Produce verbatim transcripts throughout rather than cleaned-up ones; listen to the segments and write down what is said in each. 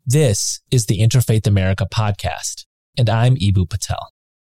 This is the Interfaith America podcast, and I'm Eboo Patel.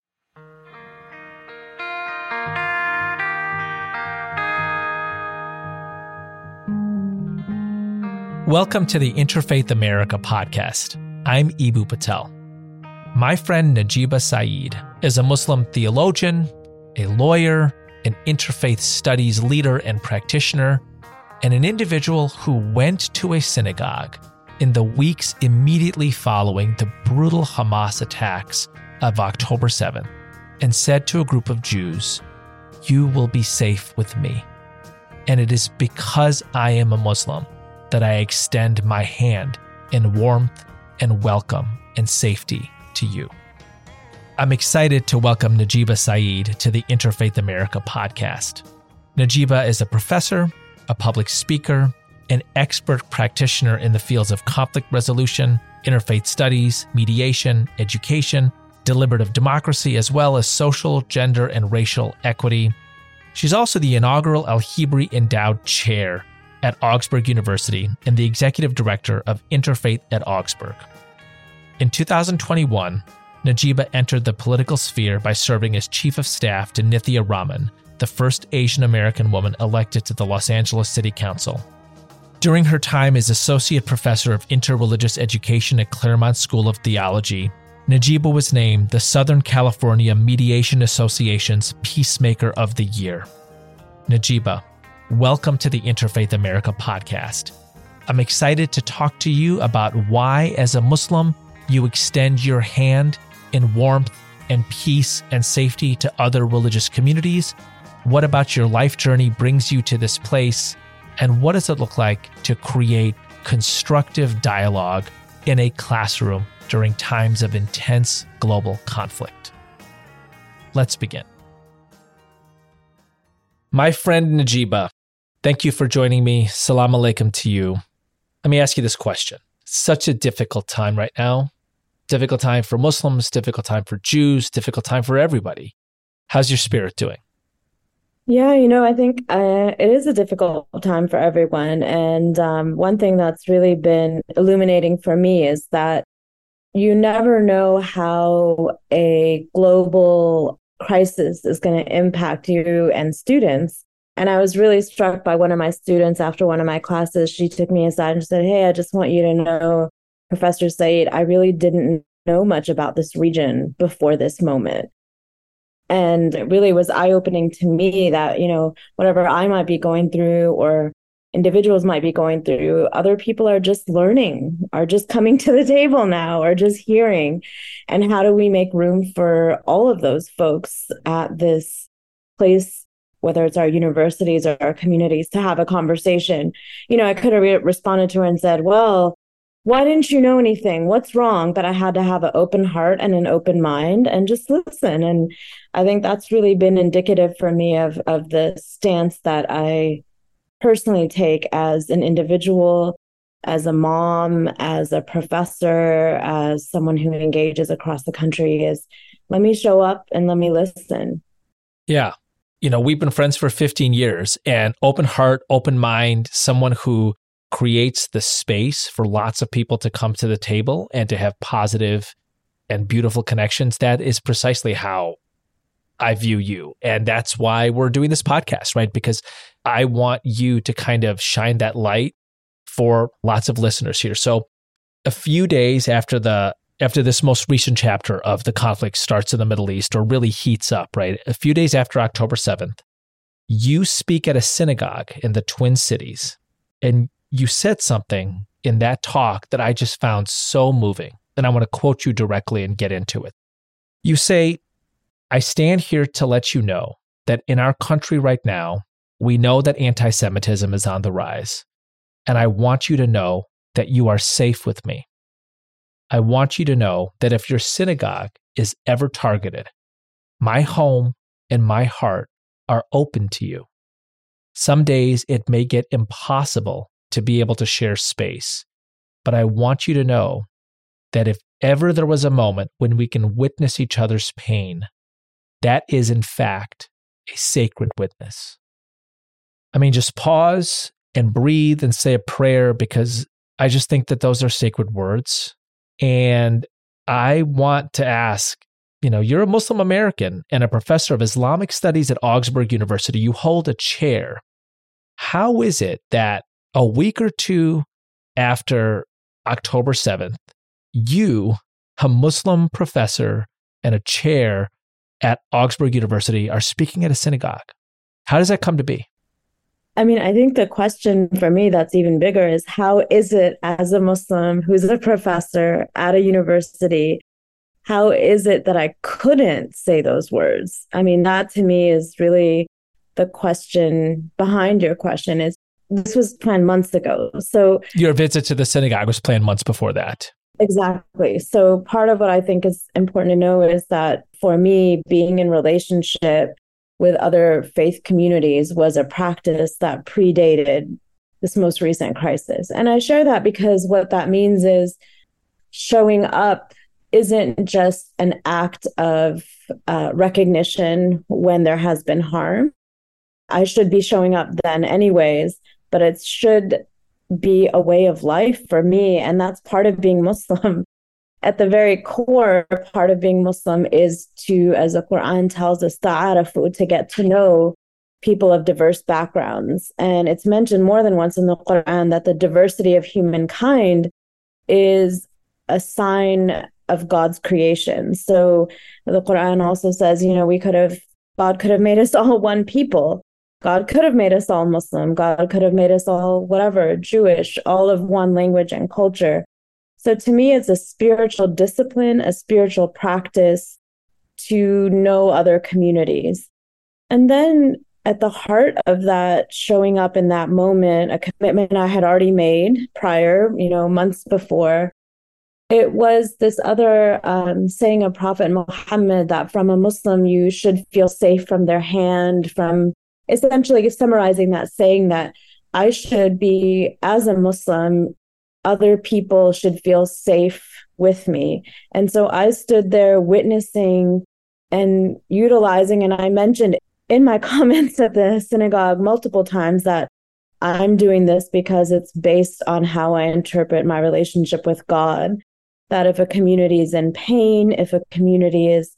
Welcome to the Interfaith America podcast. I'm Eboo Patel. My friend Najeeba Saeed is a Muslim theologian, a lawyer, an interfaith studies leader and practitioner, and an individual who went to a synagogue in the weeks immediately following the brutal Hamas attacks of October seventh and said to a group of Jews, "You will be safe with me. And it is because I am a Muslim that I extend my hand in warmth and welcome and safety to you." I'm excited to welcome Najeeba Saeed to the Interfaith America podcast. Najeeba is a professor, a public speaker, an expert practitioner in the fields of conflict resolution, interfaith studies, mediation, education, deliberative democracy, as well as social, gender, and racial equity. She's also the inaugural Al-Hibri Endowed Chair at Augsburg University and the executive director of Interfaith at Augsburg. In two thousand twenty-one, Najeeba entered the political sphere by serving as chief of staff to Nithya Raman, the first Asian American woman elected to the Los Angeles City Council. During her time as associate professor of interreligious education at Claremont School of Theology, Najeeba was named the Southern California Mediation Association's Peacemaker of the Year. Najeeba, welcome to the Interfaith America podcast. I'm excited to talk to you about why, as a Muslim, you extend your hand in warmth and peace and safety to other religious communities. What about your life journey brings you to this place? And what does it look like to create constructive dialogue in a classroom during times of intense global conflict? Let's begin. My friend Najeeba, thank you for joining me. Salam alaikum to you. Let me ask you this question. Such a difficult time right now. Difficult time for Muslims, difficult time for Jews, difficult time for everybody. How's your spirit doing? Yeah, you know, I think uh, it is a difficult time for everyone. And um, one thing that's really been illuminating for me is that you never know how a global crisis is going to impact you and students. And I was really struck by one of my students after one of my classes. She took me aside and said, "Hey, I just want you to know, Professor Saeed, I really didn't know much about this region before this moment." And it really was eye-opening to me that, you know, whatever I might be going through or individuals might be going through, other people are just learning, are just coming to the table now, or just hearing. And how do we make room for all of those folks at this place, whether it's our universities or our communities, to have a conversation? You know, I could have re- responded to her and said, "Well, why didn't you know anything? What's wrong?" But I had to have an open heart and an open mind and just listen. And I think that's really been indicative for me of, of the stance that I personally take as an individual, as a mom, as a professor, as someone who engages across the country, is let me show up and let me listen. Yeah. You know, we've been friends for fifteen years, and open heart, open mind, someone who creates the space for lots of people to come to the table and to have positive and beautiful connections. That is precisely how I view you. And that's why we're doing this podcast, right? Because I want you to kind of shine that light for lots of listeners here. So a few days after the after this most recent chapter of the conflict starts in the Middle East, or really heats up, right? A few days after October seventh, you speak at a synagogue in the Twin Cities, and you said something in that talk that I just found so moving, and I want to quote you directly and get into it. You say, "I stand here to let you know that in our country right now, we know that anti-Semitism is on the rise, and I want you to know that you are safe with me. I want you to know that if your synagogue is ever targeted, my home and my heart are open to you. Some days it may get impossible to be able to share space, but I want you to know that if ever there was a moment when we can witness each other's pain, that is in fact a sacred witness." I mean, just pause and breathe and say a prayer, because I just think that those are sacred words. And I want to ask, you know, you're a Muslim American and a professor of Islamic studies at Augsburg University. You hold a chair. How is it that a week or two after October seventh, you, a Muslim professor and a chair at Augsburg University, are speaking at a synagogue? How does that come to be? I mean, I think the question for me that's even bigger is, how is it as a Muslim who's a professor at a university, how is it that I couldn't say those words? I mean, that to me is really the question behind your question. Is this was planned months ago. So your visit to the synagogue was planned months before that. Exactly. So part of what I think is important to know is that for me, being in relationship with other faith communities was a practice that predated this most recent crisis. And I share that because what that means is showing up isn't just an act of uh, recognition when there has been harm. I should be showing up then anyways, but it should be a way of life for me. And that's part of being Muslim. At the very core, part of being Muslim is to, as the Quran tells us, ta'arafu, to get to know people of diverse backgrounds. And it's mentioned more than once in the Quran that the diversity of humankind is a sign of God's creation. So the Quran also says, you know, we could have, God could have made us all one people. God could have made us all Muslim. God could have made us all whatever, Jewish, all of one language and culture. So to me, it's a spiritual discipline, a spiritual practice to know other communities. And then at the heart of that, showing up in that moment, a commitment I had already made prior, you know, months before, it was this other um, saying of Prophet Muhammad that from a Muslim, you should feel safe from their hand, from essentially summarizing that, saying that I should be, as a Muslim, other people should feel safe with me. And so I stood there witnessing and utilizing, and I mentioned in my comments at the synagogue multiple times that I'm doing this because it's based on how I interpret my relationship with God. That if a community is in pain, if a community is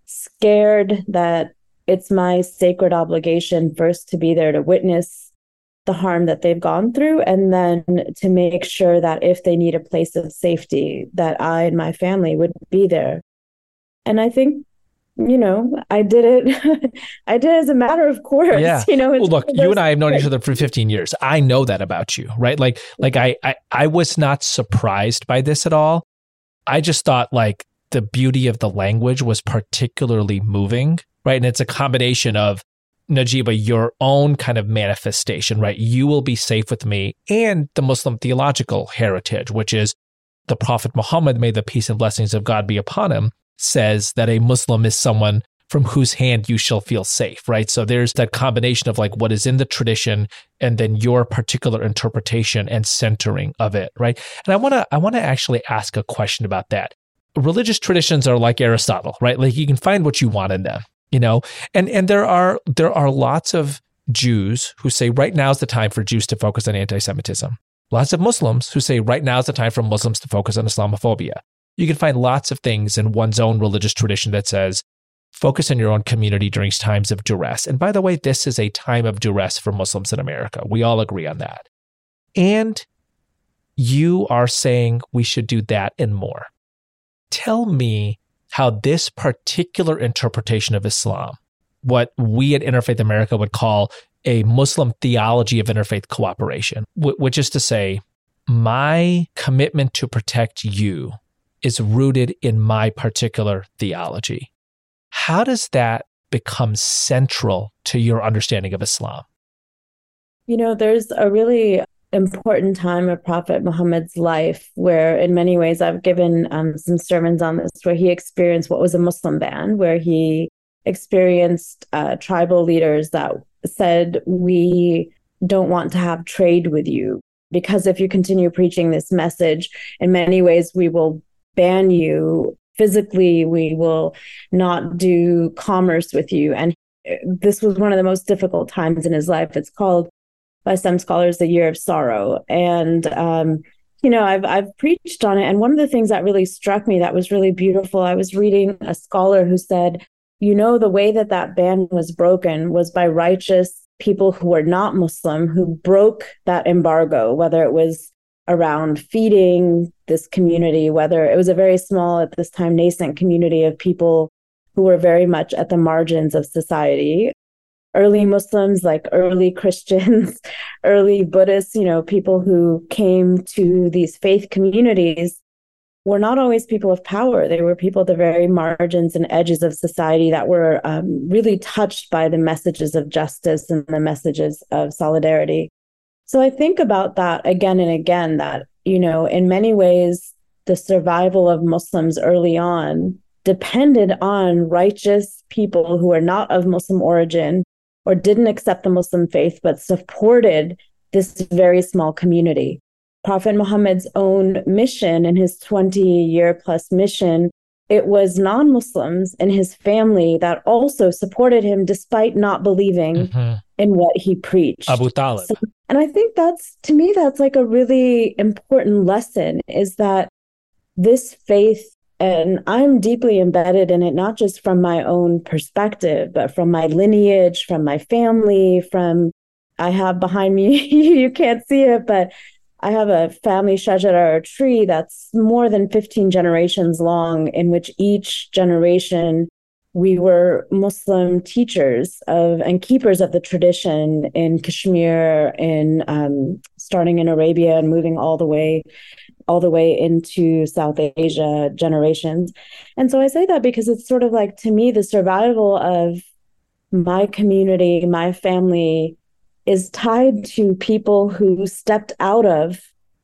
scared, that it's my sacred obligation first to be there to witness the harm that they've gone through, and then to make sure that if they need a place of safety, that I and my family would be there. And I think, you know, I did it. I did it as a matter of course. Yeah. You know, well, look, you and I have known each other for fifteen years. I know that about you, right? Like, like I, I, I was not surprised by this at all. I just thought like the beauty of the language was particularly moving, right? And it's a combination of, Najeeba, your own kind of manifestation, right? You will be safe with me, and the Muslim theological heritage, which is the Prophet Muhammad, may the peace and blessings of God be upon him, says that a Muslim is someone from whose hand you shall feel safe, right? So there's that combination of like what is in the tradition and then your particular interpretation and centering of it, right? And I want to I want to actually ask a question about that. Religious traditions are like Aristotle, right? Like you can find what you want in them. You know, and and there are there are lots of Jews who say right now is the time for Jews to focus on anti-Semitism. Lots of Muslims who say right now is the time for Muslims to focus on Islamophobia. You can find lots of things in one's own religious tradition that says focus on your own community during times of duress. And by the way, this is a time of duress for Muslims in America. We all agree on that. And you are saying we should do that and more. Tell me how this particular interpretation of Islam, what we at Interfaith America would call a Muslim theology of interfaith cooperation, which is to say, my commitment to protect you is rooted in my particular theology. How does that become central to your understanding of Islam? You know, there's a really important time of Prophet Muhammad's life where in many ways I've given um, some sermons on this, where he experienced what was a Muslim ban, where he experienced uh, tribal leaders that said, we don't want to have trade with you because if you continue preaching this message, in many ways we will ban you physically, we will not do commerce with you. And this was one of the most difficult times in his life. It's called by some scholars, the year of sorrow. And um, you know, I've I've preached on it. And one of the things that really struck me that was really beautiful, I was reading a scholar who said, you know, the way that that ban was broken was by righteous people who were not Muslim, who broke that embargo, whether it was around feeding this community, whether it was a very small, at this time, nascent community of people who were very much at the margins of society. Early Muslims, like early Christians, early Buddhists, you know, people who came to these faith communities were not always people of power. They were people at the very margins and edges of society that were um, really touched by the messages of justice and the messages of solidarity. So I think about that again and again, that, you know, in many ways, the survival of Muslims early on depended on righteous people who were not of Muslim origin or didn't accept the Muslim faith, but supported this very small community. Prophet Muhammad's own mission and his twenty-year plus mission, it was non-Muslims in his family that also supported him despite not believing mm-hmm. in what he preached. Abu Talib. So, and I think that's, to me, that's like a really important lesson, is that this faith, and I'm deeply embedded in it, not just from my own perspective, but from my lineage, from my family, from, I have behind me, you can't see it, but I have a family shajara, or tree, that's more than fifteen generations long, in which each generation we were Muslim teachers of and keepers of the tradition in Kashmir, in um, starting in Arabia and moving all the way, all the way into South Asia generations. And so I say that because it's sort of like, to me, the survival of my community, my family, is tied to people who stepped out of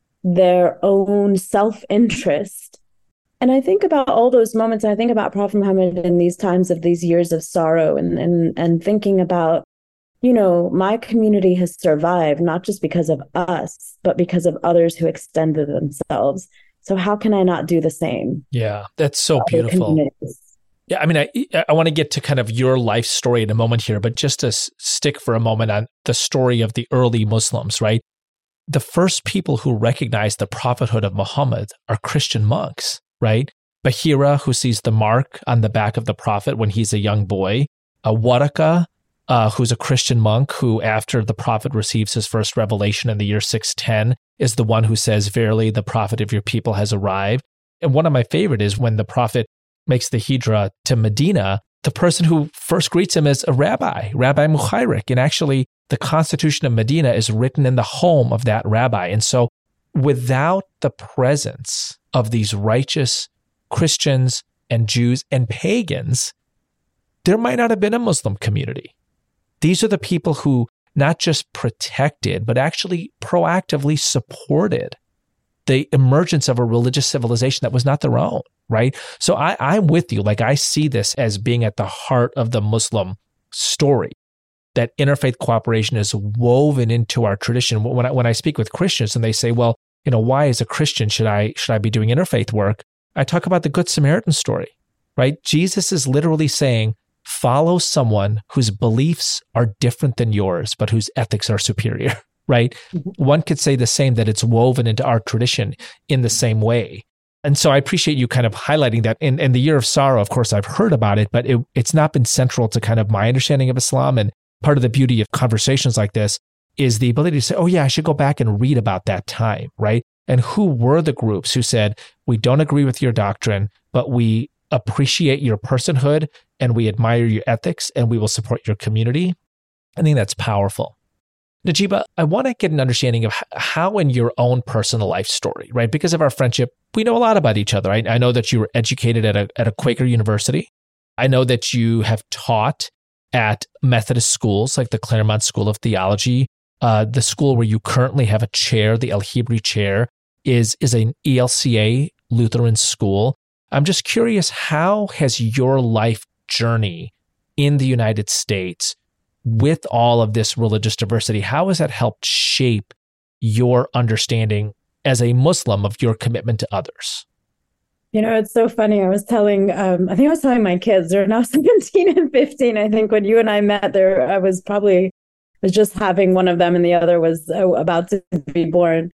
their own self-interest. And I think about all those moments, and I think about Prophet Muhammad in these times of these years of sorrow, and and and thinking about, you know, my community has survived not just because of us, but because of others who extended themselves. So how can I not do the same? Yeah, that's so beautiful. Yeah, I mean, I I want to get to kind of your life story in a moment here, but just to s- stick for a moment on the story of the early Muslims, right? The first people who recognize the prophethood of Muhammad are Christian monks, right? Bahira, who sees the mark on the back of the prophet when he's a young boy. Uh, Waraka, uh, who's a Christian monk who, after the prophet receives his first revelation in the year six ten, is the one who says, "Verily, the prophet of your people has arrived." And one of my favorite is when the prophet makes the hijrah to Medina, the person who first greets him is a rabbi, Rabbi Mukhairik. And actually, the constitution of Medina is written in the home of that rabbi. And so without the presence of these righteous Christians and Jews and pagans, there might not have been a Muslim community. These are the people who not just protected, but actually proactively supported the emergence of a religious civilization that was not their own, right? So I, I'm with you. Like, I see this as being at the heart of the Muslim story, that interfaith cooperation is woven into our tradition. When I, when I speak with Christians and they say, well, you know, why as a Christian should I should I be doing interfaith work? I talk about the Good Samaritan story, right? Jesus is literally saying, follow someone whose beliefs are different than yours, but whose ethics are superior, right? Mm-hmm. One could say the same, that it's woven into our tradition in the same way. And so I appreciate you kind of highlighting that. In, in the Year of Sorrow, of course, I've heard about it, but it, it's not been central to kind of my understanding of Islam. And part of the beauty of conversations like this is the ability to say, oh yeah, I should go back and read about that time, right? And who were the groups who said, we don't agree with your doctrine, but we appreciate your personhood and we admire your ethics and we will support your community. I think that's powerful. Najeeba, I want to get an understanding of how in your own personal life story, right? Because of our friendship, we know a lot about each other. I, I know that you were educated at a, at a Quaker university. I know that you have taught at Methodist schools like the Claremont School of Theology. Uh, the school where you currently have a chair, the El Hibri chair, is, is an E L C A Lutheran school. I'm just curious, how has your life journey in the United States with all of this religious diversity, how has that helped shape your understanding as a Muslim of your commitment to others? You know, it's so funny. I was telling, um, I think I was telling my kids, they're now seventeen and fifteen. I think when you and I met there, I was probably, was just having one of them and the other was uh, about to be born.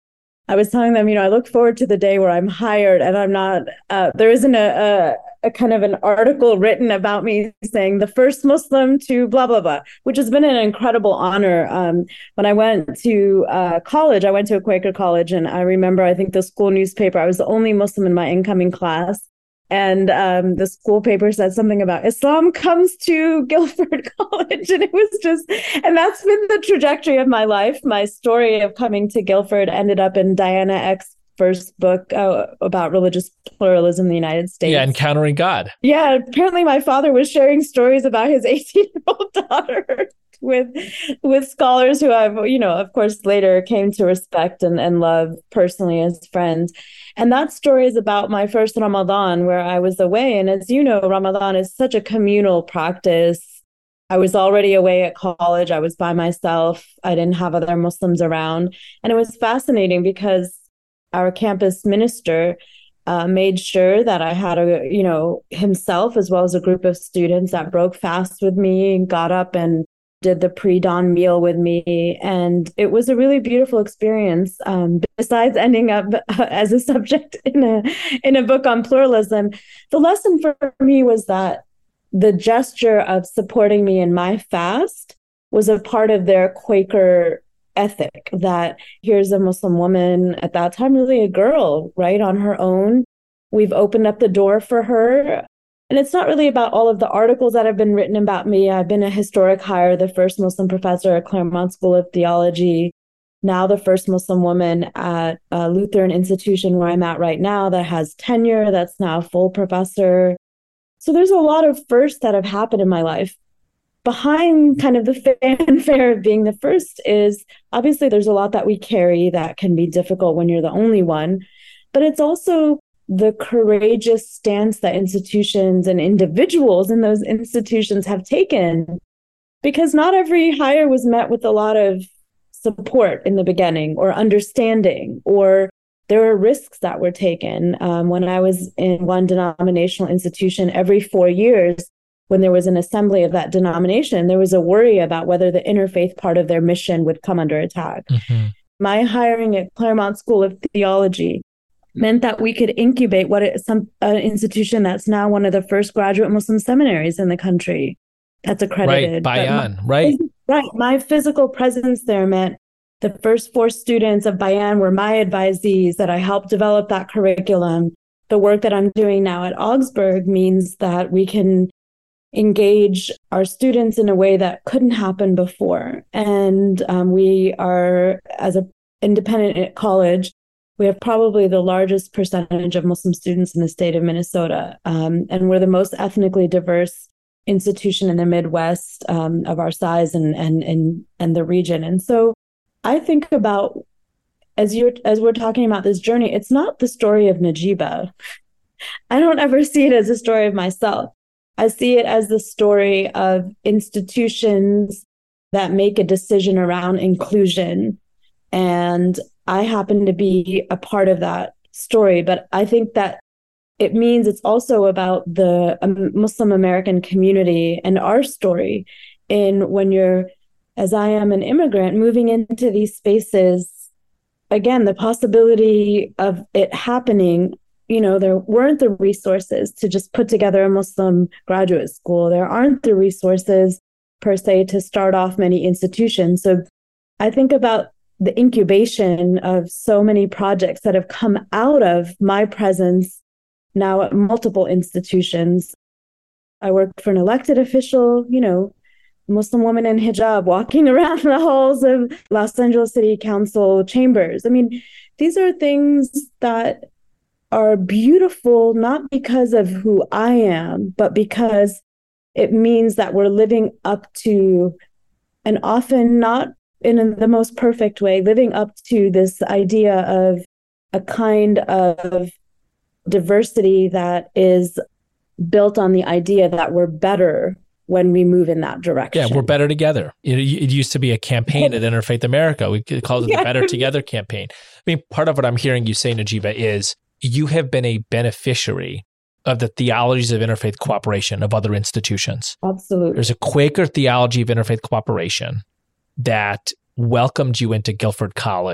I was telling them, you know, I look forward to the day where I'm hired and I'm not, uh, there isn't a, a, a kind of an article written about me saying the first Muslim to blah, blah, blah, which has been an incredible honor. Um, when I went to uh, college, I went to a Quaker college, and I remember, I think the school newspaper, I was the only Muslim in my incoming class. And um, the school paper said something about Islam comes to Guilford College. And it was just, and that's been the trajectory of my life. My story of coming to Guilford ended up in Diana Eck's first book uh, about religious pluralism in the United States. Yeah, Encountering God. Yeah, apparently my father was sharing stories about his eighteen-year-old daughter with with scholars who I've, you know, of course, later came to respect and, and love personally as friends. And that story is about my first Ramadan, where I was away. And as you know, Ramadan is such a communal practice. I was already away at college. I was by myself. I didn't have other Muslims around. And it was fascinating because our campus minister uh, made sure that I had a, you know, himself as well as a group of students that broke fast with me and got up and did the pre-dawn meal with me. And it was a really beautiful experience. Um, besides ending up uh, as a subject in a in a book on pluralism, the lesson for me was that the gesture of supporting me in my fast was a part of their Quaker ethic, that here's a Muslim woman, at that time really a girl, right, on her own. We've opened up the door for her. And it's not really about all of the articles that have been written about me. I've been a historic hire, the first Muslim professor at Claremont School of Theology, now the first Muslim woman at a Lutheran institution where I'm at right now that has tenure, that's now a full professor. So there's a lot of firsts that have happened in my life. Behind kind of the fanfare of being the first is obviously there's a lot that we carry that can be difficult when you're the only one, but it's also the courageous stance that institutions and individuals in those institutions have taken, because not every hire was met with a lot of support in the beginning or understanding, or there were risks that were taken. Um, when I was in one denominational institution, every four years, when there was an assembly of that denomination, there was a worry about whether the interfaith part of their mission would come under attack. Mm-hmm. My hiring at Claremont School of Theology meant that we could incubate what is some an institution that's now one of the first graduate Muslim seminaries in the country that's accredited. Right, Bayan, my, right. Right. My physical presence there meant the first four students of Bayan were my advisees, that I helped develop that curriculum. The work that I'm doing now at Augsburg means that we can engage our students in a way that couldn't happen before. And um, we are, as an independent college, we have probably the largest percentage of Muslim students in the state of Minnesota. Um, and we're the most ethnically diverse institution in the Midwest um, of our size and, and, and, and the region. And so I think about, as you're, as we're talking about this journey, it's not the story of Najeeba. I don't ever see it as a story of myself. I see it as the story of institutions that make a decision around inclusion. And I happen to be a part of that story, but I think that it means it's also about the Muslim American community and our story in when you're, as I am, an immigrant moving into these spaces. Again, the possibility of it happening, you know, there weren't the resources to just put together a Muslim graduate school. There aren't the resources per se to start off many institutions. So I think about the incubation of so many projects that have come out of my presence now at multiple institutions. I worked for an elected official, you know, Muslim woman in hijab walking around the halls of Los Angeles City Council chambers. I mean, these are things that are beautiful, not because of who I am, but because it means that we're living up to, and often not in the most perfect way, living up to this idea of a kind of diversity that is built on the idea that we're better when we move in that direction. Yeah, we're better together. It, it used to be a campaign at Interfaith America. We called it the Better Together campaign. I mean, part of what I'm hearing you say, Najeeba, is you have been a beneficiary of the theologies of interfaith cooperation of other institutions. Absolutely. There's a Quaker theology of interfaith cooperation that welcomed you into Guilford College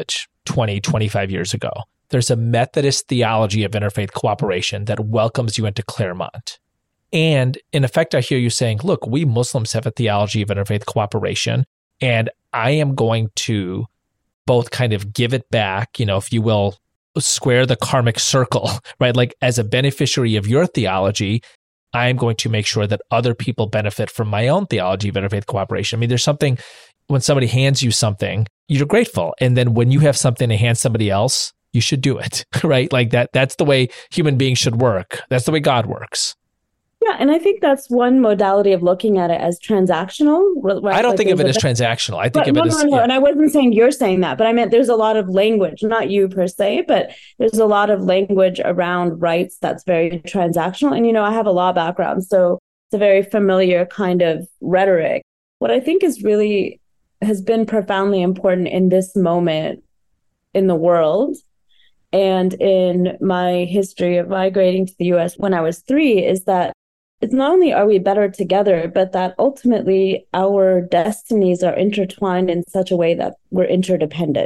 twenty, twenty-five years ago. There's a Methodist theology of interfaith cooperation that welcomes you into Claremont. And in effect, I hear you saying, look, we Muslims have a theology of interfaith cooperation, and I am going to both kind of give it back, you know, if you will, square the karmic circle, right? Like as a beneficiary of your theology, I am going to make sure that other people benefit from my own theology of interfaith cooperation. I mean, there's something, when somebody hands you something, you're grateful. And then when you have something to hand somebody else, you should do it, right? Like that, that's the way human beings should work. That's the way God works. Yeah, and I think that's one modality of looking at it as transactional. Right? I don't like think of it as transactional. I think but, of no, it as... No, no, yeah. And I wasn't saying you're saying that, but I meant there's a lot of language, not you per se, but there's a lot of language around rights that's very transactional. And, you know, I have a law background, so it's a very familiar kind of rhetoric. What I think is really has been profoundly important in this moment in the world and in my history of migrating to the U S when I was three is that it's not only are we better together, but that ultimately our destinies are intertwined in such a way that we're interdependent.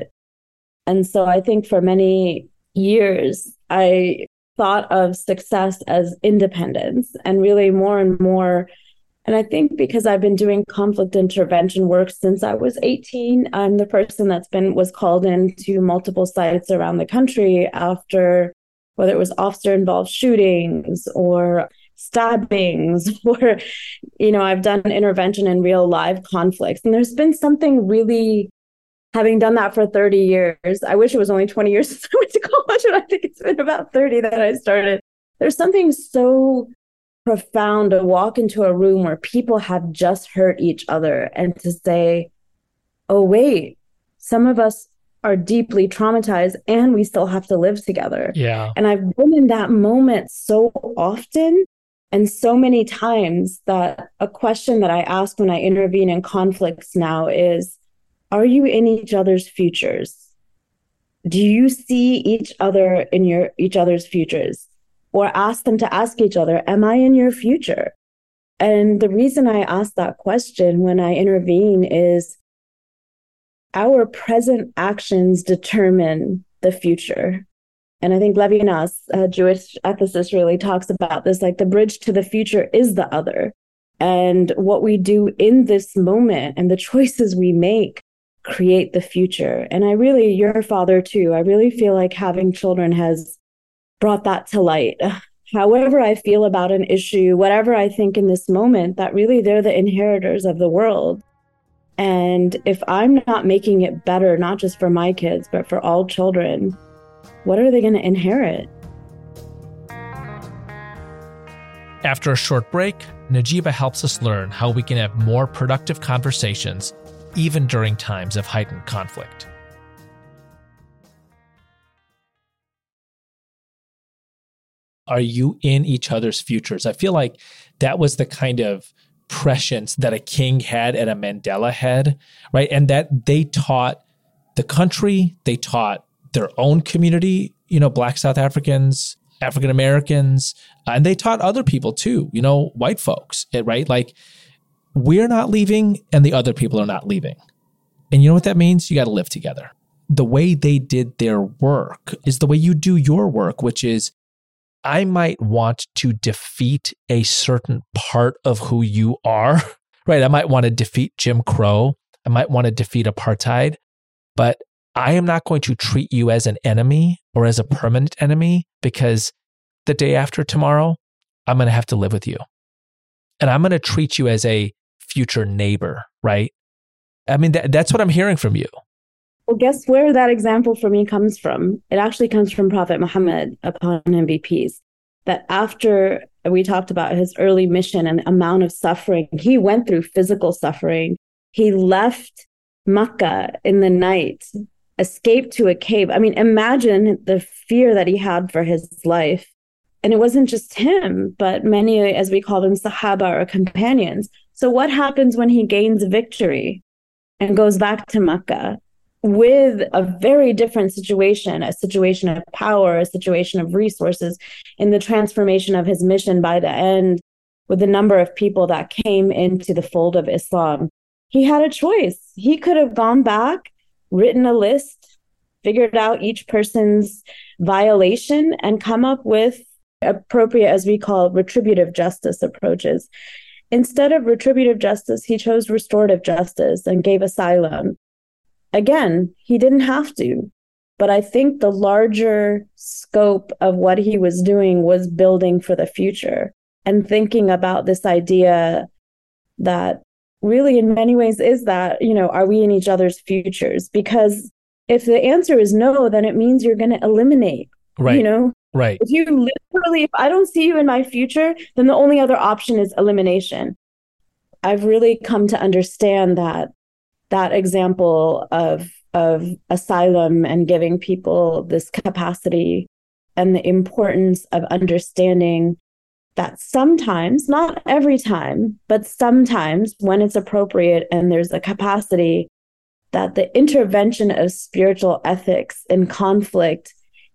And so I think for many years, I thought of success as independence and really more and more. And I think because I've been doing conflict intervention work since I was eighteen, I'm the person that's been was called into multiple sites around the country after whether it was officer-involved shootings or stabbings, or, you know, I've done intervention in real live conflicts. And there's been something really, having done that for thirty years, I wish it was only twenty years since I went to college, but I think it's been about thirty that I started. There's something so profound to walk into a room where people have just hurt each other and to say, oh, wait, some of us are deeply traumatized and we still have to live together. Yeah. And I've been in that moment so often and so many times that a question that I ask when I intervene in conflicts now is, are you in each other's futures? Do you see each other in your each other's futures? Or ask them to ask each other, am I in your future? And the reason I ask that question when I intervene is our present actions determine the future. And I think Levinas, a Jewish ethicist, really talks about this, like the bridge to the future is the other. And what we do in this moment and the choices we make create the future. And I really, your father too, I really feel like having children has brought that to light. However I feel about an issue, whatever I think in this moment, that really they're the inheritors of the world. And if I'm not making it better, not just for my kids, but for all children, what are they going to inherit? After a short break, Najeeba helps us learn how we can have more productive conversations, even during times of heightened conflict. Are you in each other's futures? I feel like that was the kind of prescience that a king had and a Mandela had, right? And that they taught the country, they taught their own community, you know, Black South Africans, African Americans, and they taught other people too, you know, white folks, right? Like, we're not leaving and the other people are not leaving. And you know what that means? You got to live together. The way they did their work is the way you do your work, which is, I might want to defeat a certain part of who you are, right? I might want to defeat Jim Crow. I might want to defeat apartheid, but I am not going to treat you as an enemy or as a permanent enemy, because the day after tomorrow, I'm going to have to live with you. And I'm going to treat you as a future neighbor, right? I mean, that, that's what I'm hearing from you. Well, guess where that example for me comes from? It actually comes from Prophet Muhammad, upon him be peace, that after we talked about his early mission and amount of suffering, he went through physical suffering. He left Makkah in the night, escaped to a cave. I mean, imagine the fear that he had for his life. And it wasn't just him, but many, as we call them, Sahaba or companions. So what happens when he gains victory and goes back to Makkah? With a very different situation, a situation of power, a situation of resources in the transformation of his mission by the end, with the number of people that came into the fold of Islam. He had a choice. He could have gone back, written a list, figured out each person's violation and come up with appropriate, as we call, retributive justice approaches. Instead of retributive justice, he chose restorative justice and gave asylum. Again, he didn't have to, but I think the larger scope of what he was doing was building for the future and thinking about this idea that really in many ways is that, you know, are we in each other's futures? Because if the answer is no, then it means you're going to eliminate, right. you know? Right. If you literally, if I don't see you in my future, then the only other option is elimination. I've really come to understand that that example of of asylum and giving people this capacity and the importance of understanding that sometimes, not every time, but sometimes when it's appropriate and there's a capacity, that the intervention of spiritual ethics in conflict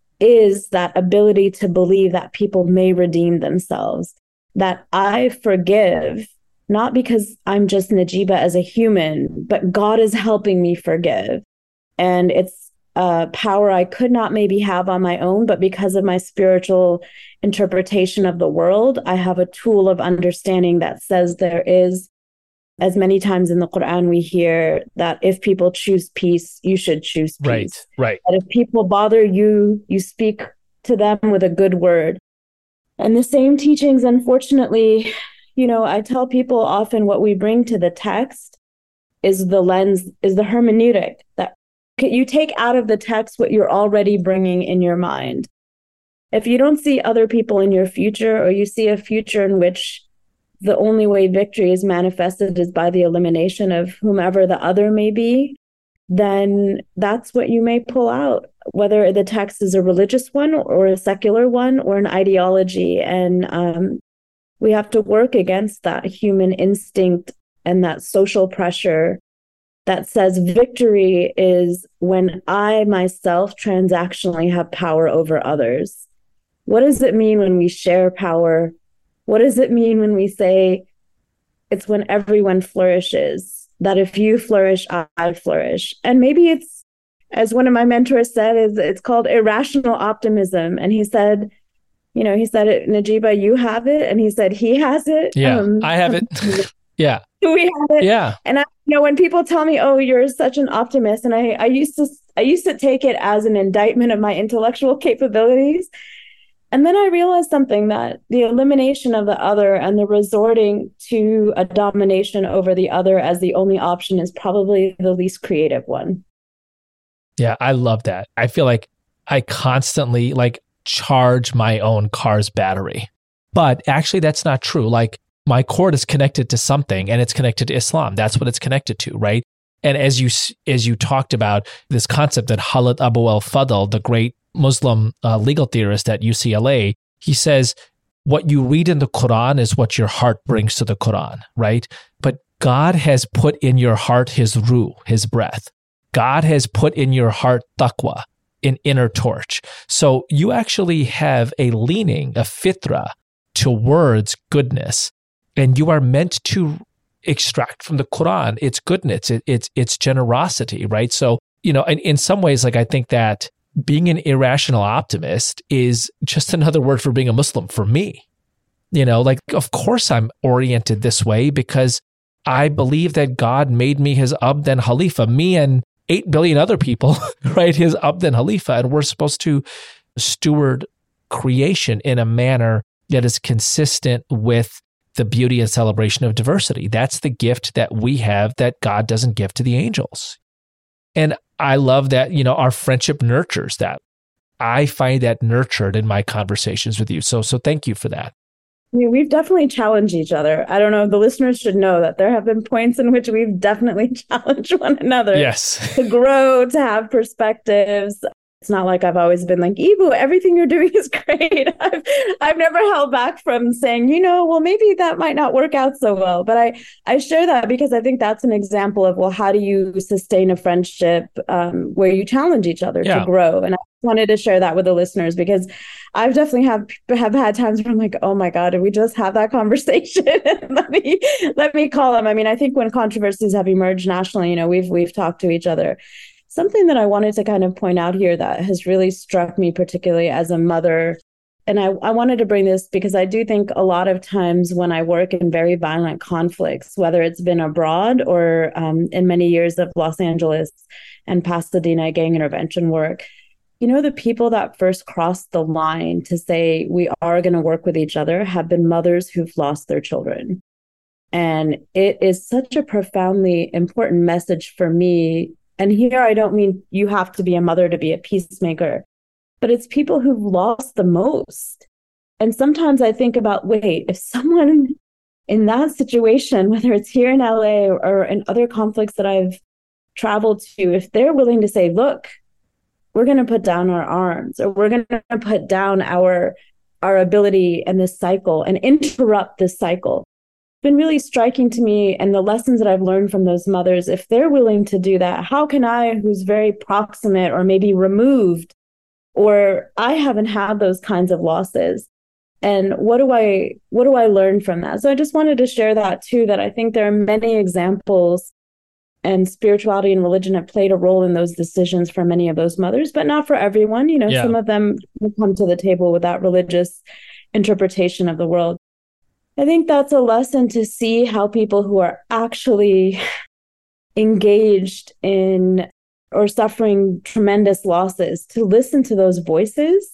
is that ability to believe that people may redeem themselves, that I forgive, not because I'm just Najeeba as a human, but God is helping me forgive. And it's a power I could not maybe have on my own, but because of my spiritual interpretation of the world, I have a tool of understanding that says there is, as many times in the Quran we hear that if people choose peace, you should choose peace. Right, right. That if people bother you, you speak to them with a good word. And the same teachings, unfortunately, you know, I tell people often what we bring to the text is the lens, is the hermeneutic, that you take out of the text what you're already bringing in your mind. If you don't see other people in your future, or you see a future in which the only way victory is manifested is by the elimination of whomever the other may be, then that's what you may pull out, whether the text is a religious one or a secular one or an ideology. And um, we have to work against that human instinct and that social pressure that says victory is when I myself transactionally have power over others. What does it mean when we share power? What does it mean when we say it's when everyone flourishes, that if you flourish, I flourish? And maybe it's, as one of my mentors said, is it's called irrational optimism. And he said, you know, he said it, Najeeba, you have it. And he said, he has it. Yeah, um, I have it. Yeah. We have it. Yeah. And I, you know, when people tell me, oh, you're such an optimist, and I, I used to, I used to take it as an indictment of my intellectual capabilities. And then I realized something, that the elimination of the other and the resorting to a domination over the other as the only option is probably the least creative one. Yeah, I love that. I feel like I constantly like charge my own car's battery. But actually that's not true. Like my cord is connected to something, and it's connected to Islam. That's what it's connected to, right? And as you as you talked about this concept that Khalid Abu al-Fadl, the great Muslim uh, legal theorist at U C L A, he says, what you read in the Quran is what your heart brings to the Quran, right? But God has put in your heart his ruh, his breath. God has put in your heart taqwa, an inner torch. So you actually have a leaning, a fitra, towards goodness, and you are meant to extract from the Quran its goodness, it, its its generosity, right? So, you know, in, in some ways, like I think that being an irrational optimist is just another word for being a Muslim for me. You know, like, of course I'm oriented this way because I believe that God made me his Abd and Khalifa, me and eight billion other people, right? His Abd and Khalifa, and we're supposed to steward creation in a manner that is consistent with the beauty and celebration of diversity. That's the gift that we have that God doesn't give to the angels. And I love that, you know, our friendship nurtures that. I find that nurtured in my conversations with you. So, so thank you for that. I mean, we've definitely challenged each other. I don't know, the listeners should know that there have been points in which we've definitely challenged one another. Yes. To grow, to have perspectives. It's not like I've always been like, Ibu, everything you're doing is great. I've, I've never held back from saying, you know, well, maybe that might not work out so well. But I, I share that because I think that's an example of, well, how do you sustain a friendship um, where you challenge each other yeah. to grow? And I wanted to share that with the listeners because I've definitely have have had times where I'm like, oh my God, did we just have that conversation? let me let me call them. I mean, I think when controversies have emerged nationally, you know, we've we've talked to each other. something that I wanted to kind of point out here that has really struck me, particularly as a mother. And I, I wanted to bring this because I do think a lot of times when I work in very violent conflicts, whether it's been abroad or um, in many years of Los Angeles and Pasadena gang intervention work, you know, the people that first crossed the line to say we are going to work with each other have been mothers who've lost their children. And it is such a profoundly important message for me. And here I don't mean you have to be a mother to be a peacemaker, but it's people who've lost the most. And sometimes I think about, wait, if someone in that situation, whether it's here in L A or, or in other conflicts that I've traveled to, if they're willing to say, look, we're going to put down our arms, or we're going to put down our, our ability and this cycle and interrupt this cycle. It's been really striking to me, and the lessons that I've learned from those mothers, if they're willing to do that, how can I, who's very proximate or maybe removed, or I haven't had those kinds of losses. And what do I what do I learn from that? So I just wanted to share that too, that I think there are many examples, and spirituality and religion have played a role in those decisions for many of those mothers, but not for everyone. You know, yeah. Some of them come to the table with that religious interpretation of the world. I think that's a lesson to see how people who are actually engaged in or suffering tremendous losses, to listen to those voices.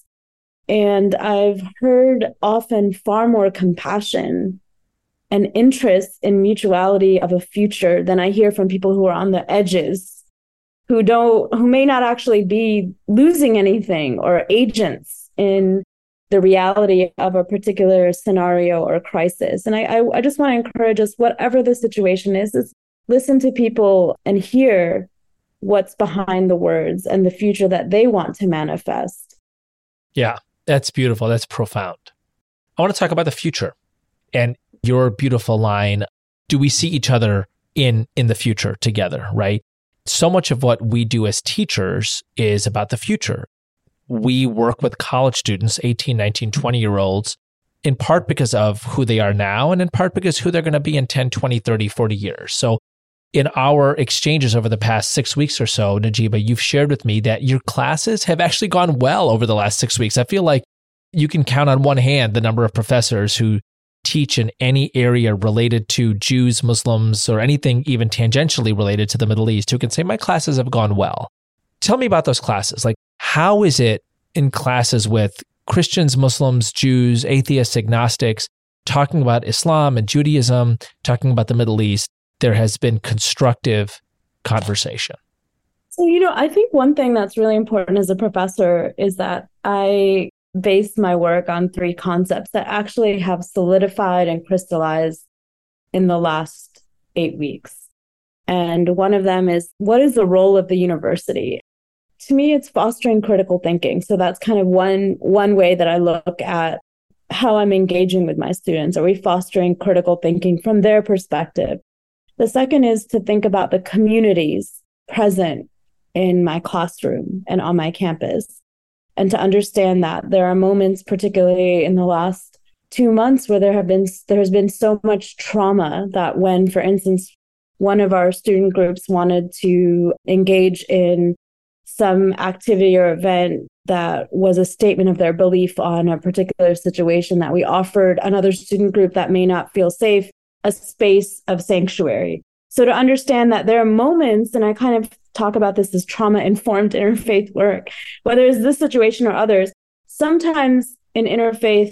And I've heard often far more compassion and interest in mutuality of a future than I hear from people who are on the edges, who don't, who may not actually be losing anything or agents in the reality of a particular scenario or crisis. And I, I, I just want to encourage us, whatever the situation is, is listen to people and hear what's behind the words and the future that they want to manifest. Yeah, that's beautiful. That's profound. I want to talk about the future and your beautiful line, do we see each other in, in the future together, right? So much of what we do as teachers is about the future. We work with college students, eighteen, nineteen, twenty-year-olds, in part because of who they are now, and in part because who they're going to be in ten, twenty, thirty, forty years. So in our exchanges over the past six weeks or so, Najeeba, you've shared with me that your classes have actually gone well over the last six weeks. I feel like you can count on one hand the number of professors who teach in any area related to Jews, Muslims, or anything even tangentially related to the Middle East who can say, my classes have gone well. Tell me about those classes. Like, how is it in classes with Christians, Muslims, Jews, atheists, agnostics, talking about Islam and Judaism, talking about the Middle East? There has been constructive conversation. So, you know, I think one thing that's really important as a professor is that I base my work on three concepts that actually have solidified and crystallized in the last eight weeks. And one of them is, what is the role of the university? To me, it's fostering critical thinking. So that's kind of one, one way that I look at how I'm engaging with my students. Are we fostering critical thinking from their perspective? The second is to think about the communities present in my classroom and on my campus, and to understand that there are moments, particularly in the last two months, where there have been there has been so much trauma that when, for instance, one of our student groups wanted to engage in some activity or event that was a statement of their belief on a particular situation, that we offered another student group that may not feel safe a space of sanctuary. So to understand that there are moments, and I kind of talk about this as trauma-informed interfaith work, whether it's this situation or others, sometimes in interfaith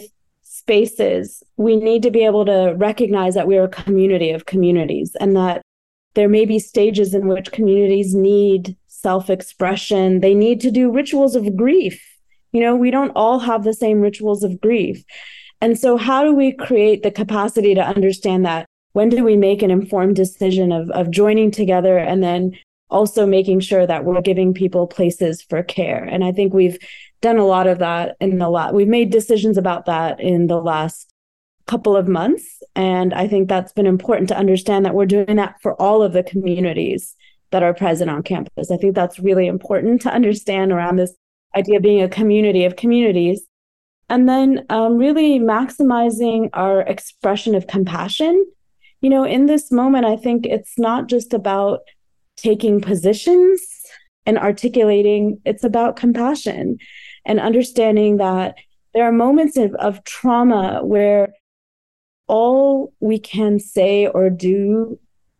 spaces, we need to be able to recognize that we are a community of communities, and that there may be stages in which communities need self-expression. They need to do rituals of grief. You know, we don't all have the same rituals of grief. And so how do we create the capacity to understand that? When do we make an informed decision of, of joining together, and then also making sure that we're giving people places for care? And I think we've done a lot of that in the lot. We've made decisions about that in the last couple of months. And I think that's been important to understand, that we're doing that for all of the communities that are present on campus. I think that's really important to understand around this idea of being a community of communities. And then um, really maximizing our expression of compassion. You know, in this moment, I think it's not just about taking positions and articulating it's about compassion and understanding that there are moments of, of trauma where all we can say or do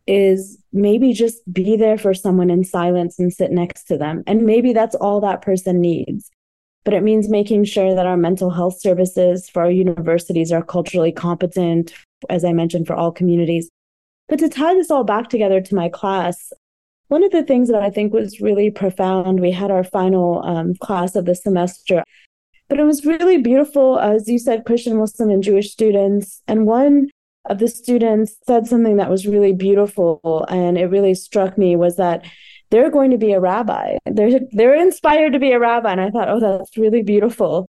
is maybe just be there for someone in silence and sit next to them. And maybe that's all that person needs. But it means making sure that our mental health services for our universities are culturally competent, as I mentioned, for all communities. But to tie this all back together to my class, one of the things that I think was really profound, we had our final um, class of the semester, but it was really beautiful, as you said, Christian, Muslim, and Jewish students. And one of the students said something that was really beautiful, and it really struck me, was that they're going to be a rabbi. They're, they're inspired to be a rabbi. And I thought, oh, that's really beautiful.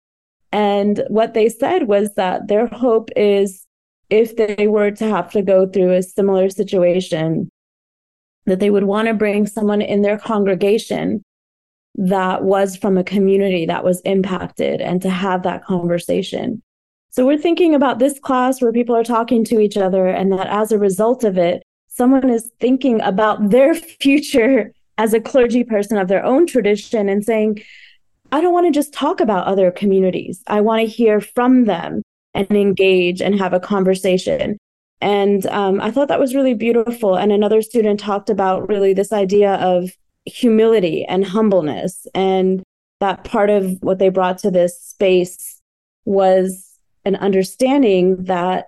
And what they said was that their hope is if they were to have to go through a similar situation, that they would want to bring someone in their congregation that was from a community that was impacted and to have that conversation. So we're thinking about this class where people are talking to each other, and that as a result of it, someone is thinking about their future as a clergy person of their own tradition and saying, I don't want to just talk about other communities. I want to hear from them and engage and have a conversation. And um, I thought that was really beautiful. And another student talked about really this idea of humility and humbleness. And that part of what they brought to this space was an understanding that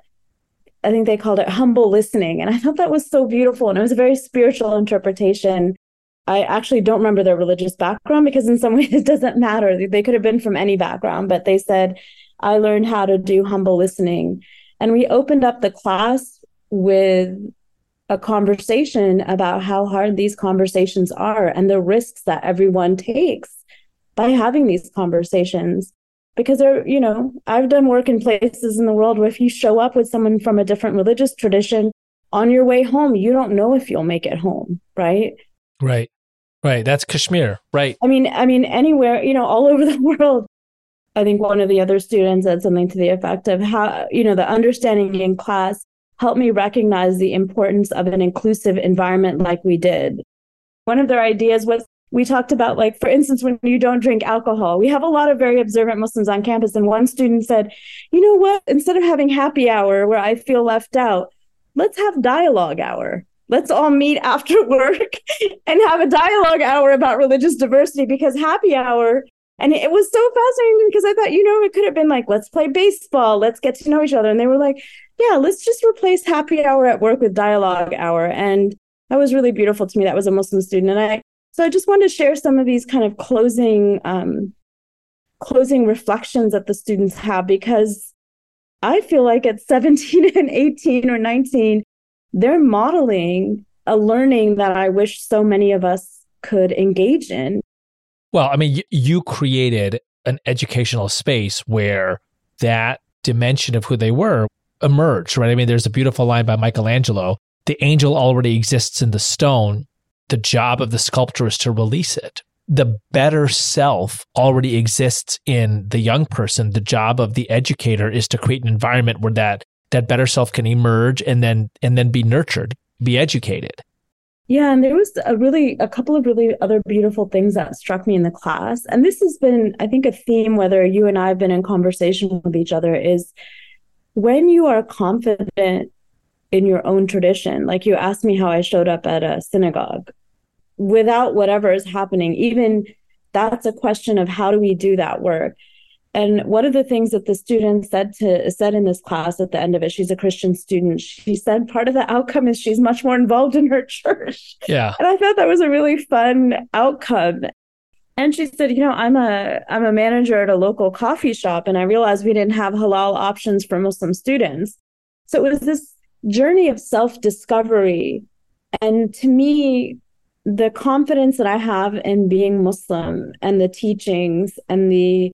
I think they called it humble listening. And I thought that was so beautiful. And it was a very spiritual interpretation. I actually don't remember their religious background because in some ways it doesn't matter. They could have been from any background, but they said, I learned how to do humble listening. And we opened up the class with a conversation about how hard these conversations are and the risks that everyone takes by having these conversations. Because they're, you know, I've done work in places in the world where if you show up with someone from a different religious tradition on your way home, you don't know if you'll make it home, right? Right. Right. That's Kashmir. Right. I mean, I mean, anywhere, you know, all over the world. I think one of the other students said something to the effect of how, you know, the understanding in class helped me recognize the importance of an inclusive environment like we did. One of their ideas was, we talked about, like, for instance, when you don't drink alcohol, we have a lot of very observant Muslims on campus. And one student said, you know what, instead of having happy hour where I feel left out, let's have dialogue hour. Let's all meet after work and have a dialogue hour about religious diversity, because happy hour, and it was so fascinating because I thought, you know, it could have been like, let's play baseball, let's get to know each other. And they were like, yeah, let's just replace happy hour at work with dialogue hour. And that was really beautiful to me. That was a Muslim student. And I, so I just wanted to share some of these kind of closing, um, closing reflections that the students have, because I feel like at seventeen and eighteen or nineteen, they're modeling a learning that I wish so many of us could engage in. Well, I mean, y- you created an educational space where that dimension of who they were emerged, right? I mean, there's a beautiful line by Michelangelo, the angel already exists in the stone. The job of the sculptor is to release it. The better self already exists in the young person. The job of the educator is to create an environment where that that better self can emerge and then and then be nurtured, be educated. Yeah, and there was a really a couple of really other beautiful things that struck me in the class. And this has been, I think, a theme, whether you and I have been in conversation with each other, is when you are confident in your own tradition, like you asked me how I showed up at a synagogue, without whatever is happening, even that's a question of how do we do that work. And one of the things that the student said to said in this class at the end of it, she's a Christian student, she said part of the outcome is she's much more involved in her church. Yeah. And I thought that was a really fun outcome. And she said, you know, I'm a I'm a manager at a local coffee shop, and I realized we didn't have halal options for Muslim students. So it was this journey of self-discovery. And to me, the confidence that I have in being Muslim and the teachings and the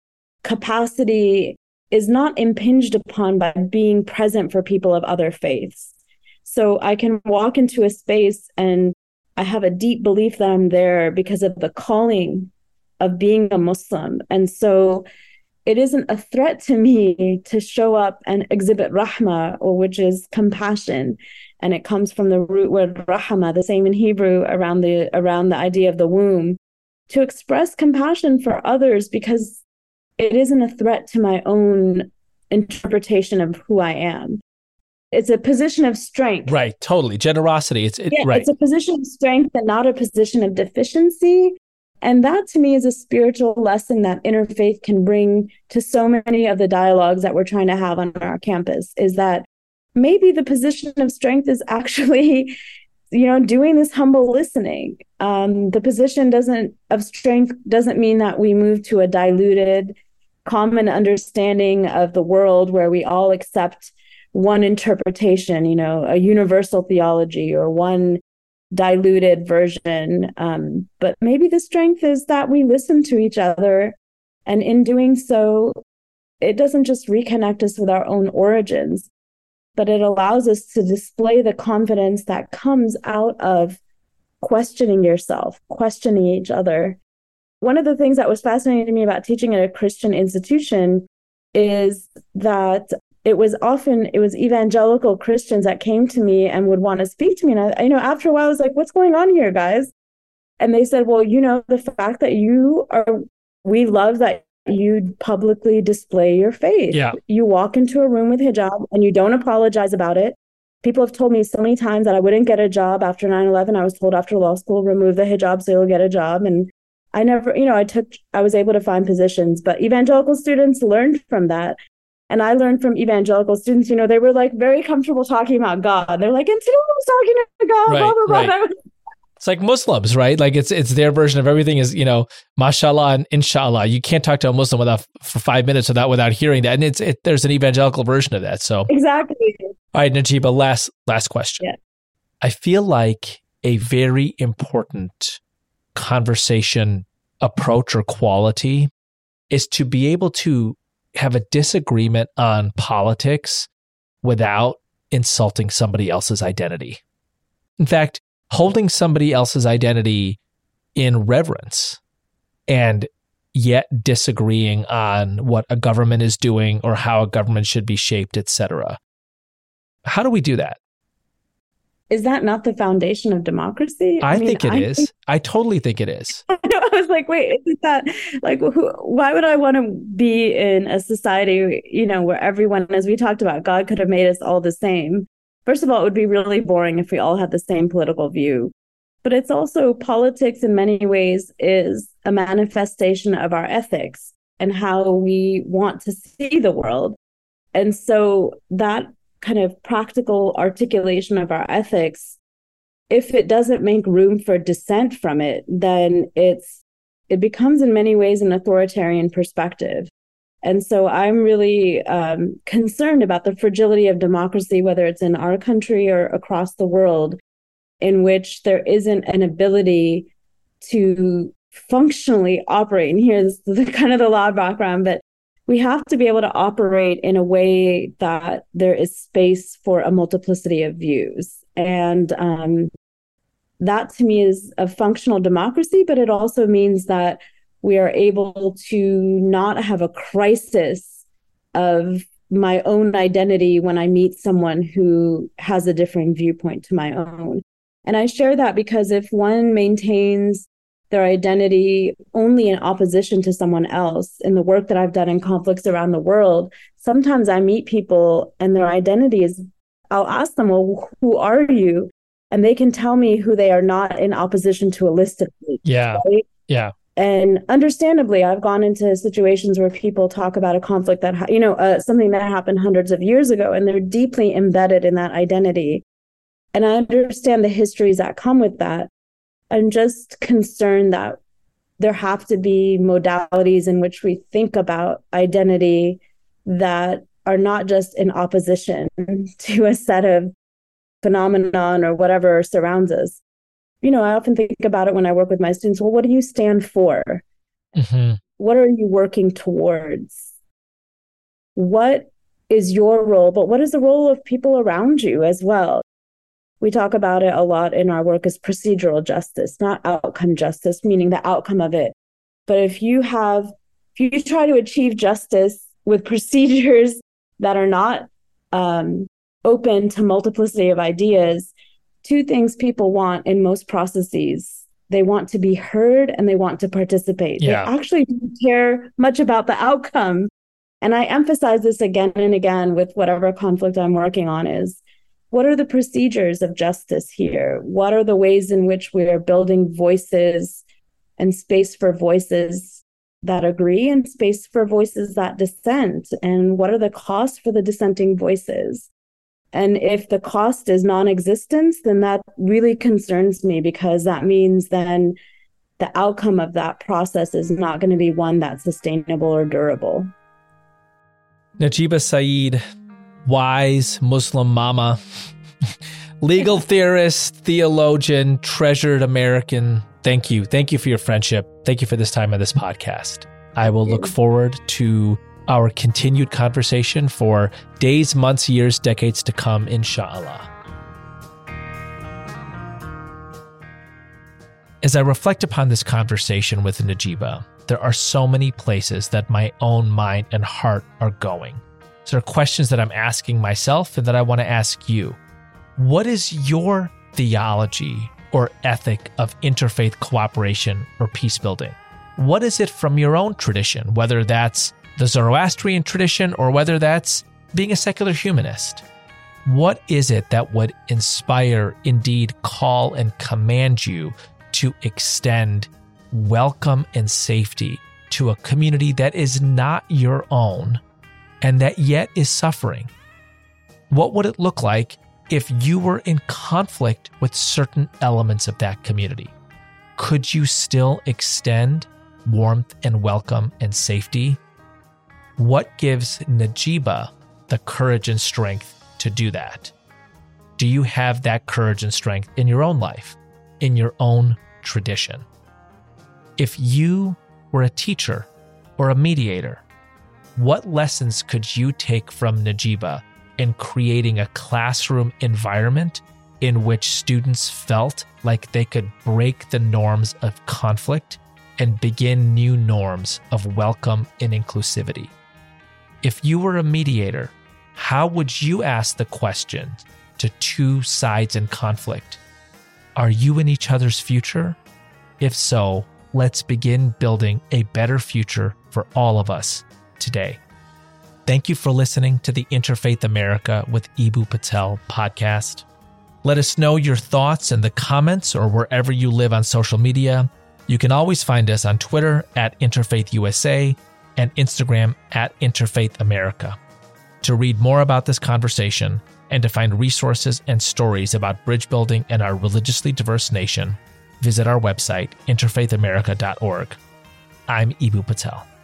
capacity is not impinged upon by being present for people of other faiths. So I can walk into a space and I have a deep belief that I'm there because of the calling of being a Muslim. And so it isn't a threat to me to show up and exhibit rahma, or which is compassion. And it comes from the root word rahma, the same in Hebrew, around the around the idea of the womb. to express compassion for others because it isn't a threat to my own interpretation of who I am. It's a position of strength. Right. Totally. Generosity. It's it, yeah, right. It's a position of strength and not a position of deficiency. And that to me is a spiritual lesson that interfaith can bring to so many of the dialogues that we're trying to have on our campus, is that maybe the position of strength is actually, you know, doing this humble listening. Um, the position doesn't of strength doesn't mean that we move to a diluted, common understanding of the world where we all accept one interpretation, you know, a universal theology or one diluted version. Um, but maybe the strength is that we listen to each other. And in doing so, it doesn't just reconnect us with our own origins, but it allows us to display the confidence that comes out of questioning yourself, questioning each other. One of the things that was fascinating to me about teaching at a Christian institution is that it was often, it was evangelical Christians that came to me and would want to speak to me. And I, you know, after a while, I was like, what's going on here, guys? And they said, well, you know, the fact that you are, we love that you publicly display your faith. Yeah. You walk into a room with hijab and you don't apologize about it. People have told me so many times that I wouldn't get a job after nine eleven. I was told after law school, remove the hijab so you'll get a job. And I never, you know, I took, I was able to find positions, but evangelical students learned from that. And I learned from evangelical students, you know, they were like very comfortable talking about God. They're like, and today I was talking to God, right, blah, blah, blah. Right. It's like Muslims, right? Like it's it's their version of everything is, you know, mashallah and inshallah. You can't talk to a Muslim without for five minutes without without hearing that. And it's it, there's an evangelical version of that. So exactly. All right, Najeeba, last last question. Yeah. I feel like a very important conversation approach or quality is to be able to have a disagreement on politics without insulting somebody else's identity. In fact, holding somebody else's identity in reverence and yet disagreeing on what a government is doing or how a government should be shaped, et cetera. How do we do that? Is that not the foundation of democracy? I, I mean, think it I is. Think, I totally think it is. I know. I was like, wait, isn't that like, who, why would I want to be in a society, you know, where everyone, as we talked about, God could have made us all the same. First of all, it would be really boring if we all had the same political view. But it's also, politics in many ways is a manifestation of our ethics and how we want to see the world. And so that kind of practical articulation of our ethics, if it doesn't make room for dissent from it, then it's it becomes in many ways an authoritarian perspective. And so I'm really um, concerned about the fragility of democracy, whether it's in our country or across the world, in which there isn't an ability to functionally operate. And here's the kind of the law background, but we have to be able to operate in a way that there is space for a multiplicity of views. And um, that to me is a functional democracy, but it also means that we are able to not have a crisis of my own identity when I meet someone who has a different viewpoint to my own. And I share that because if one maintains their identity only in opposition to someone else, in the work that I've done in conflicts around the world, sometimes I meet people and their identity is, I'll ask them, well, who are you? And they can tell me who they are, not in opposition to a list of things. Yeah. Right? Yeah. And understandably, I've gone into situations where people talk about a conflict that, ha- you know, uh, something that happened hundreds of years ago, and they're deeply embedded in that identity. And I understand the histories that come with that. I'm just concerned that there have to be modalities in which we think about identity that are not just in opposition to a set of phenomenon or whatever surrounds us. You know, I often think about it when I work with my students. Well, what do you stand for? Mm-hmm. What are you working towards? What is your role? But what is the role of people around you as well? We talk about it a lot in our work as procedural justice, not outcome justice, meaning the outcome of it. But if you have, if you try to achieve justice with procedures that are not um, open to multiplicity of ideas, two things people want in most processes They want to be heard and they want to participate. Yeah. They actually don't care much about the outcome. And I emphasize this again and again with whatever conflict I'm working on is, what are the procedures of justice here? What are the ways in which we are building voices and space for voices that agree and space for voices that dissent? And what are the costs for the dissenting voices? And if the cost is non-existence, then that really concerns me, because that means then the outcome of that process is not going to be one that's sustainable or durable. Najeeba Saeed, wise Muslim mama, legal theorist, theologian, treasured American. Thank you. Thank you for your friendship. Thank you for this time on this podcast. I will look forward to our continued conversation for days, months, years, decades to come, inshallah. As I reflect upon this conversation with Najeeba, there are so many places that my own mind and heart are going. So there are questions that I'm asking myself and that I want to ask you. What is your theology or ethic of interfaith cooperation or peace building? What is it from your own tradition, whether that's the Zoroastrian tradition or whether that's being a secular humanist? What is it that would inspire, indeed call and command you to extend welcome and safety to a community that is not your own and that yet is suffering? What would it look like if you were in conflict with certain elements of that community? Could you still extend warmth and welcome and safety? What gives Najeeba the courage and strength to do that? Do you have that courage and strength in your own life, in your own tradition? If you were a teacher or a mediator, what lessons could you take from Najeeba in creating a classroom environment in which students felt like they could break the norms of conflict and begin new norms of welcome and inclusivity? If you were a mediator, how would you ask the question to two sides in conflict? Are you in each other's future? If so, let's begin building a better future for all of us today. Thank you for listening to the Interfaith America with Eboo Patel podcast. Let us know your thoughts in the comments or wherever you live on social media. You can always find us on Twitter at Interfaith U S A and Instagram at Interfaith America. To read more about this conversation and to find resources and stories about bridge building in our religiously diverse nation, visit our website, interfaith america dot org. I'm Eboo Patel.